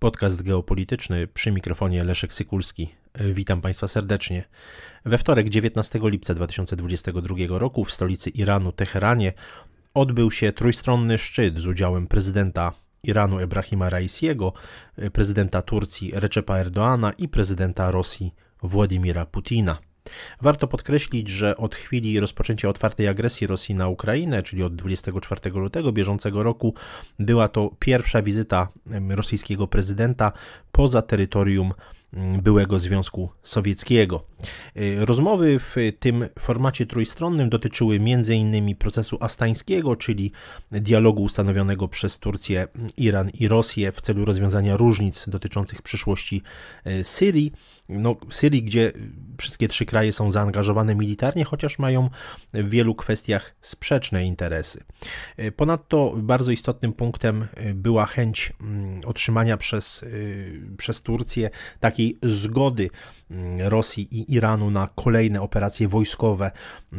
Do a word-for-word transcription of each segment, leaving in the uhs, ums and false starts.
Podcast geopolityczny, przy mikrofonie Leszek Sykulski. Witam Państwa serdecznie. We wtorek, dziewiętnastego lipca dwa tysiące dwudziestego drugiego roku w stolicy Iranu, Teheranie, odbył się trójstronny szczyt z udziałem prezydenta Iranu Ebrahima Raisiego, prezydenta Turcji Recepa Erdoğana i prezydenta Rosji Władimira Putina. Warto podkreślić, że od chwili rozpoczęcia otwartej agresji Rosji na Ukrainę, czyli od dwudziestego czwartego lutego bieżącego roku, była to pierwsza wizyta rosyjskiego prezydenta poza terytorium byłego Związku Sowieckiego. Rozmowy w tym formacie trójstronnym dotyczyły m.in. procesu astańskiego, czyli dialogu ustanowionego przez Turcję, Iran i Rosję w celu rozwiązania różnic dotyczących przyszłości Syrii. No, Syrii, gdzie wszystkie trzy kraje są zaangażowane militarnie, chociaż mają w wielu kwestiach sprzeczne interesy. Ponadto bardzo istotnym punktem była chęć otrzymania przez, przez Turcję takiej zgody Rosji i Iranu na kolejne operacje wojskowe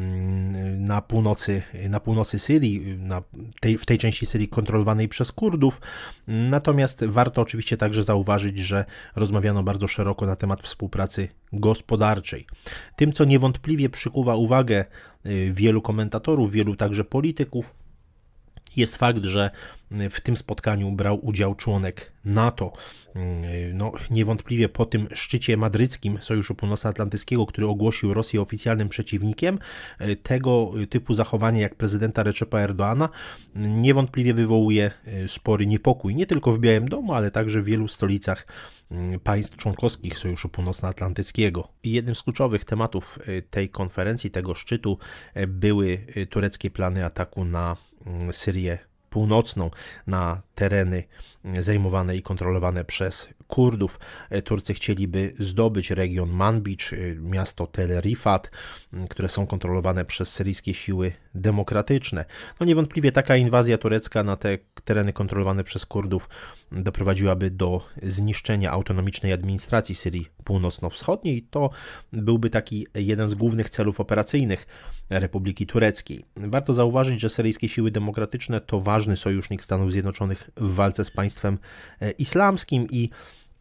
na północy, na północy Syrii, na tej, w tej części Syrii kontrolowanej przez Kurdów. Natomiast warto oczywiście także zauważyć, że rozmawiano bardzo szeroko na temat współpracy gospodarczej. Tym, co niewątpliwie przykuwa uwagę wielu komentatorów, wielu także polityków, jest fakt, że w tym spotkaniu brał udział członek NATO. No, niewątpliwie po tym szczycie madryckim Sojuszu Północnoatlantyckiego, który ogłosił Rosję oficjalnym przeciwnikiem, tego typu zachowanie jak prezydenta Recepa Erdoğana niewątpliwie wywołuje spory niepokój, nie tylko w Białym Domu, ale także w wielu stolicach państw członkowskich Sojuszu Północnoatlantyckiego. I jednym z kluczowych tematów tej konferencji, tego szczytu były tureckie plany ataku na Syrię Północną, na tereny zajmowane i kontrolowane przez Kurdów. Turcy chcieliby zdobyć region Manbij, miasto Tel Rifat, które są kontrolowane przez syryjskie siły demokratyczne. No niewątpliwie taka inwazja turecka na te tereny kontrolowane przez Kurdów doprowadziłaby do zniszczenia autonomicznej administracji Syrii Północno-Wschodniej. To byłby taki jeden z głównych celów operacyjnych Republiki Tureckiej. Warto zauważyć, że syryjskie siły demokratyczne to ważny sojusznik Stanów Zjednoczonych w walce z państwem islamskim i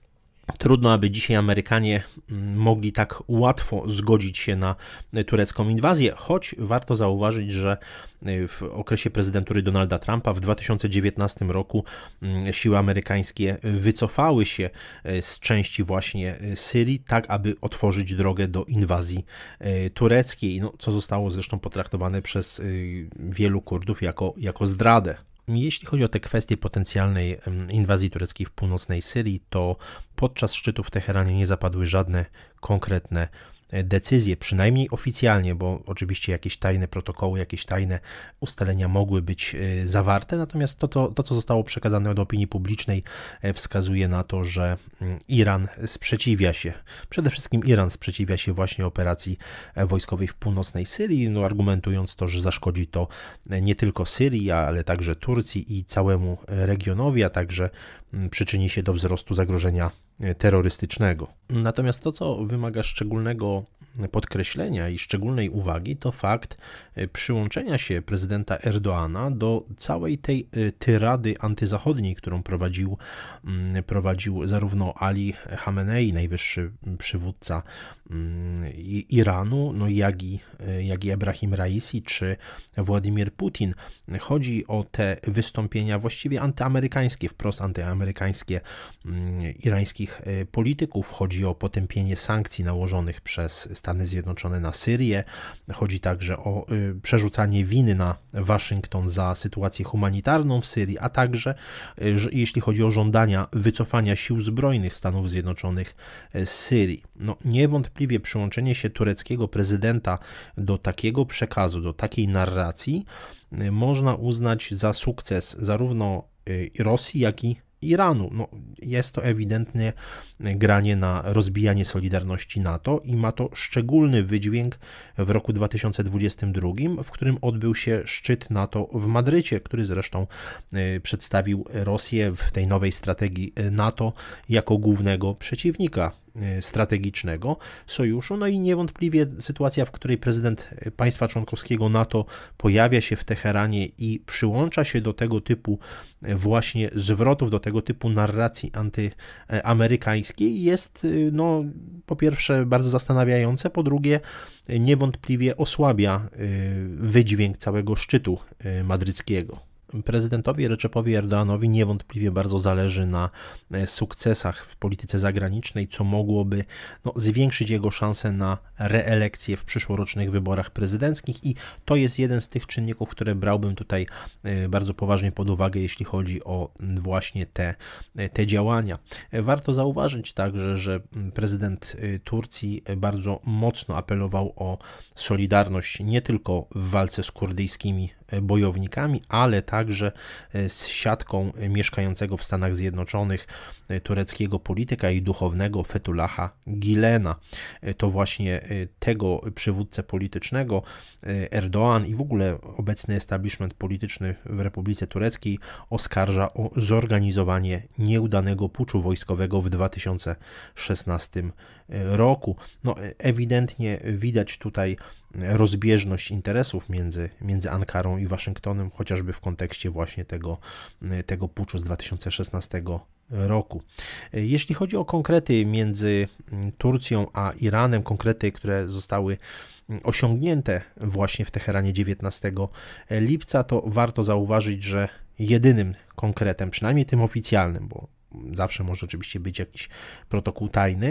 trudno, aby dzisiaj Amerykanie mogli tak łatwo zgodzić się na turecką inwazję, choć warto zauważyć, że w okresie prezydentury Donalda Trumpa w dwa tysiące dziewiętnastym roku siły amerykańskie wycofały się z części właśnie Syrii, tak aby otworzyć drogę do inwazji tureckiej, no, co zostało zresztą potraktowane przez wielu Kurdów jako, jako zdradę. Jeśli chodzi o te kwestie potencjalnej inwazji tureckiej w północnej Syrii, to podczas szczytu w Teheranie nie zapadły żadne konkretne decyzje, przynajmniej oficjalnie, bo oczywiście jakieś tajne protokoły, jakieś tajne ustalenia mogły być zawarte, natomiast to, to, to co zostało przekazane do opinii publicznej, wskazuje na to, że Iran sprzeciwia się, przede wszystkim Iran sprzeciwia się właśnie operacji wojskowej w północnej Syrii, no argumentując to, że zaszkodzi to nie tylko Syrii, ale także Turcji i całemu regionowi, a także przyczyni się do wzrostu zagrożenia terrorystycznego. Natomiast to, co wymaga szczególnego podkreślenia i szczególnej uwagi, to fakt przyłączenia się prezydenta Erdoğana do całej tej tyrady antyzachodniej, którą prowadził, prowadził zarówno Ali Khamenei, najwyższy przywódca Iranu, no jak i, jak i Ebrahim Raisi czy Władimir Putin. Chodzi o te wystąpienia właściwie antyamerykańskie, wprost antyamerykańskie irańskich polityków. Chodzi o potępienie sankcji nałożonych przez Stany Zjednoczone na Syrię. Chodzi także o przerzucanie winy na Waszyngton za sytuację humanitarną w Syrii, a także jeśli chodzi o żądania wycofania sił zbrojnych Stanów Zjednoczonych z Syrii. No, niewątpliwie przyłączenie się tureckiego prezydenta do takiego przekazu, do takiej narracji można uznać za sukces zarówno Rosji, jak i Iranu. No, jest to ewidentnie granie na rozbijanie solidarności NATO i ma to szczególny wydźwięk w roku dwa tysiące dwudziestym drugim, w którym odbył się szczyt NATO w Madrycie, który zresztą przedstawił Rosję w tej nowej strategii NATO jako głównego przeciwnika strategicznego sojuszu. No i niewątpliwie sytuacja, w której prezydent państwa członkowskiego NATO pojawia się w Teheranie i przyłącza się do tego typu właśnie zwrotów, do tego typu narracji antyamerykańskiej jest, no, po pierwsze bardzo zastanawiające, po drugie niewątpliwie osłabia wydźwięk całego szczytu madryckiego. Prezydentowi Recepowi Erdoğanowi niewątpliwie bardzo zależy na sukcesach w polityce zagranicznej, co mogłoby no, zwiększyć jego szanse na reelekcję w przyszłorocznych wyborach prezydenckich i to jest jeden z tych czynników, które brałbym tutaj bardzo poważnie pod uwagę, jeśli chodzi o właśnie te, te działania. Warto zauważyć także, że prezydent Turcji bardzo mocno apelował o solidarność nie tylko w walce z kurdyjskimi bojownikami, ale także z siatką mieszkającego w Stanach Zjednoczonych tureckiego polityka i duchownego Fethullaha Gülena. To właśnie tego przywódcę politycznego Erdoğan i w ogóle obecny establishment polityczny w Republice Tureckiej oskarża o zorganizowanie nieudanego puczu wojskowego w dwa tysiące szesnastym roku. No, ewidentnie widać tutaj rozbieżność interesów między, między Ankarą i Waszyngtonem, chociażby w kontekście właśnie tego, tego puczu z dwa tysiące szesnastego roku. Jeśli chodzi o konkrety między Turcją a Iranem, konkrety, które zostały osiągnięte właśnie w Teheranie dziewiętnastego lipca, to warto zauważyć, że jedynym konkretem, przynajmniej tym oficjalnym, bo zawsze może oczywiście być jakiś protokół tajny,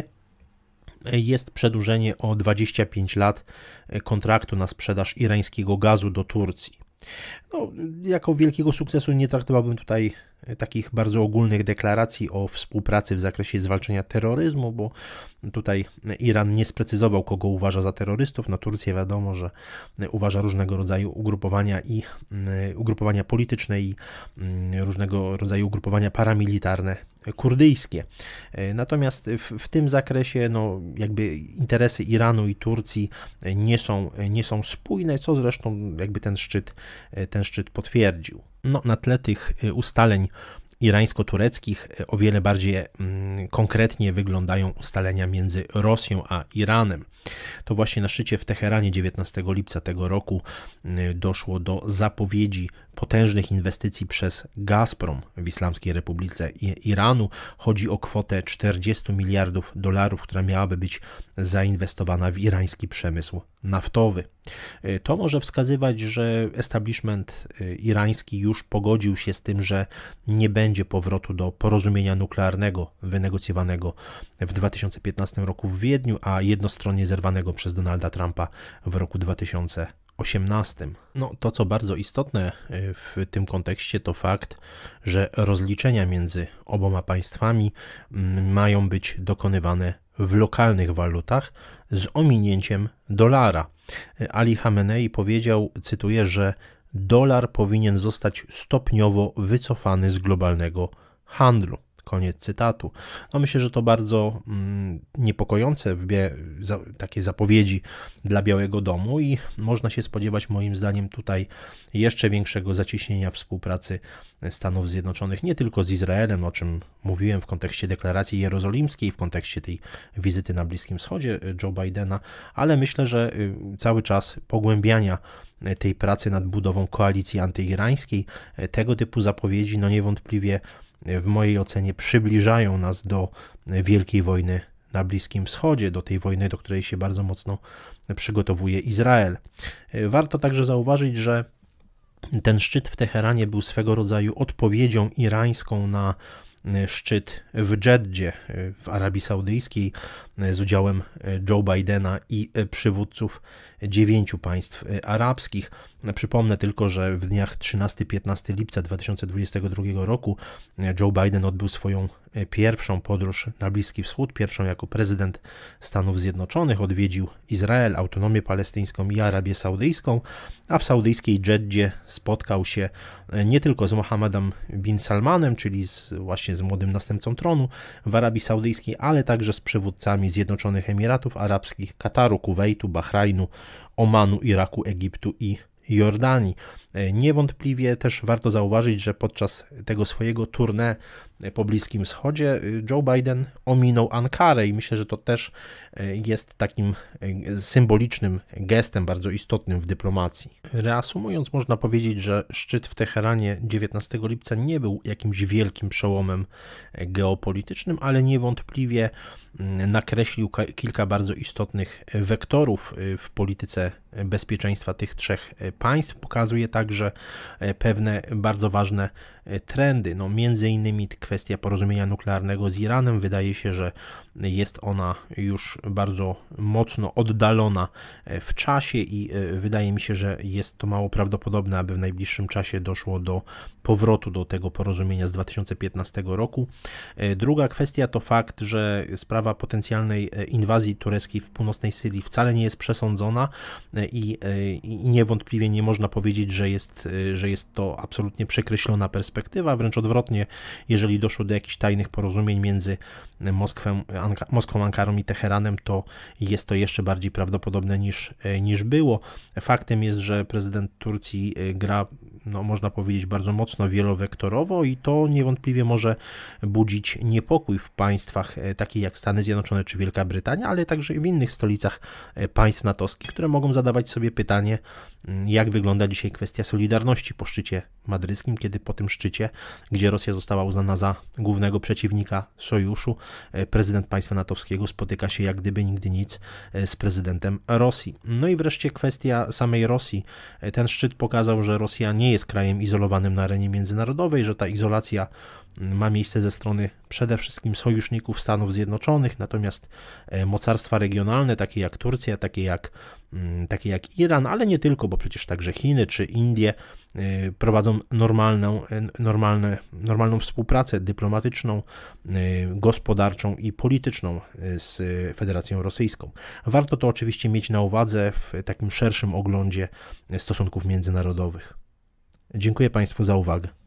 jest przedłużenie o dwadzieścia pięć lat kontraktu na sprzedaż irańskiego gazu do Turcji. No, jako wielkiego sukcesu nie traktowałbym tutaj takich bardzo ogólnych deklaracji o współpracy w zakresie zwalczania terroryzmu, bo tutaj Iran nie sprecyzował, kogo uważa za terrorystów. No, Turcja wiadomo, że uważa różnego rodzaju ugrupowania i ugrupowania polityczne i różnego rodzaju ugrupowania paramilitarne kurdyjskie. Natomiast w, w tym zakresie no, jakby interesy Iranu i Turcji nie są, nie są spójne, co zresztą jakby ten szczyt, ten szczyt potwierdził. No, na tle tych ustaleń irańsko-tureckich o wiele bardziej konkretnie wyglądają ustalenia między Rosją a Iranem. To właśnie na szczycie w Teheranie dziewiętnastego lipca tego roku doszło do zapowiedzi potężnych inwestycji przez Gazprom w Islamskiej Republice Iranu. Chodzi o kwotę czterdzieści miliardów dolarów, która miałaby być zainwestowana w irański przemysł naftowy. To może wskazywać, że establishment irański już pogodził się z tym, że nie będzie powrotu do porozumienia nuklearnego wynegocjowanego w dwa tysiące piętnastym roku w Wiedniu, a jednostronnie zerwanego przez Donalda Trumpa w roku dwa tysiące osiemnastym. No, to, co bardzo istotne w tym kontekście, to fakt, że rozliczenia między oboma państwami mają być dokonywane w lokalnych walutach z ominięciem dolara. Ali Khamenei powiedział, cytuję, że dolar powinien zostać stopniowo wycofany z globalnego handlu. Koniec cytatu. No myślę, że to bardzo mm, niepokojące wbie, za, takie zapowiedzi dla Białego Domu i można się spodziewać moim zdaniem tutaj jeszcze większego zacieśnienia współpracy Stanów Zjednoczonych, nie tylko z Izraelem, o czym mówiłem w kontekście deklaracji jerozolimskiej, w kontekście tej wizyty na Bliskim Wschodzie Joe Bidena, ale myślę, że cały czas pogłębiania tej pracy nad budową koalicji antyirańskiej, tego typu zapowiedzi no niewątpliwie w mojej ocenie przybliżają nas do wielkiej wojny na Bliskim Wschodzie, do tej wojny, do której się bardzo mocno przygotowuje Izrael. Warto także zauważyć, że ten szczyt w Teheranie był swego rodzaju odpowiedzią irańską na szczyt w Dżeddzie w Arabii Saudyjskiej z udziałem Joe Bidena i przywódców dziewięciu państw arabskich. Przypomnę tylko, że w dniach trzynastego do piętnastego lipca dwa tysiące dwudziestego drugiego roku Joe Biden odbył swoją pierwszą podróż na Bliski Wschód, pierwszą jako prezydent Stanów Zjednoczonych. Odwiedził Izrael, autonomię palestyńską i Arabię Saudyjską, a w saudyjskiej Dżeddzie spotkał się nie tylko z Mohammedem bin Salmanem, czyli z, właśnie z młodym następcą tronu w Arabii Saudyjskiej, ale także z przywódcami Zjednoczonych Emiratów Arabskich, Kataru, Kuwejtu, Bahrajnu, Omanu, Iraku, Egiptu i Jordanii. Niewątpliwie też warto zauważyć, że podczas tego swojego tournée po Bliskim Wschodzie, Joe Biden ominął Ankarę i myślę, że to też jest takim symbolicznym gestem, bardzo istotnym w dyplomacji. Reasumując, można powiedzieć, że szczyt w Teheranie dziewiętnastego lipca nie był jakimś wielkim przełomem geopolitycznym, ale niewątpliwie nakreślił kilka bardzo istotnych wektorów w polityce bezpieczeństwa tych trzech państw. Pokazuje także pewne bardzo ważne trendy. No, między innymi kwestia porozumienia nuklearnego z Iranem. Wydaje się, że jest ona już bardzo mocno oddalona w czasie i wydaje mi się, że jest to mało prawdopodobne, aby w najbliższym czasie doszło do powrotu do tego porozumienia z dwa tysiące piętnastego roku. Druga kwestia to fakt, że sprawa potencjalnej inwazji tureckiej w północnej Syrii wcale nie jest przesądzona i, i niewątpliwie nie można powiedzieć, że jest, że jest to absolutnie przekreślona perspektywa, wręcz odwrotnie, jeżeli doszło do jakichś tajnych porozumień między Moskwą, Anka, Moskwą, Ankarą i Teheranem, to jest to jeszcze bardziej prawdopodobne niż, niż było. Faktem jest, że prezydent Turcji gra, no, można powiedzieć, bardzo mocno wielowektorowo i to niewątpliwie może budzić niepokój w państwach takich jak Stany Zjednoczone czy Wielka Brytania, ale także w innych stolicach państw natowskich, które mogą zadawać sobie pytanie, jak wygląda dzisiaj kwestia solidarności po szczycie madryckim, kiedy po tym szczycie, gdzie Rosja została uznana za głównego przeciwnika sojuszu, prezydent państwa natowskiego spotyka się jak gdyby nigdy nic z prezydentem Rosji. No i wreszcie kwestia samej Rosji. Ten szczyt pokazał, że Rosja nie jest krajem izolowanym na arenie międzynarodowej, że ta izolacja ma miejsce ze strony przede wszystkim sojuszników Stanów Zjednoczonych, natomiast mocarstwa regionalne, takie jak Turcja, takie jak, takie jak Iran, ale nie tylko, bo przecież także Chiny czy Indie prowadzą normalną, normalne, normalną współpracę dyplomatyczną, gospodarczą i polityczną z Federacją Rosyjską. Warto to oczywiście mieć na uwadze w takim szerszym oglądzie stosunków międzynarodowych. Dziękuję Państwu za uwagę.